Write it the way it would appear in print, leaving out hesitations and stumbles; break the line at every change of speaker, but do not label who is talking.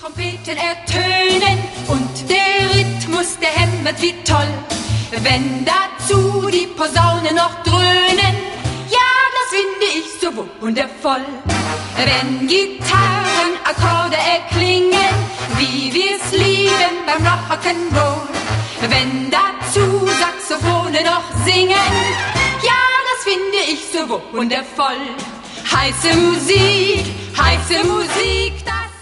Trompeten ertönen und der Rhythmus, der hämmert wie toll. Wenn dazu die Posaunen noch dröhnen, ja, das finde ich so wundervoll. Wenn Gitarrenakkorde erklingen, wie wir's lieben beim Rock'n'Roll. Wenn dazu Saxophone noch singen, ja, das finde ich so wundervoll. Heiße Musik, das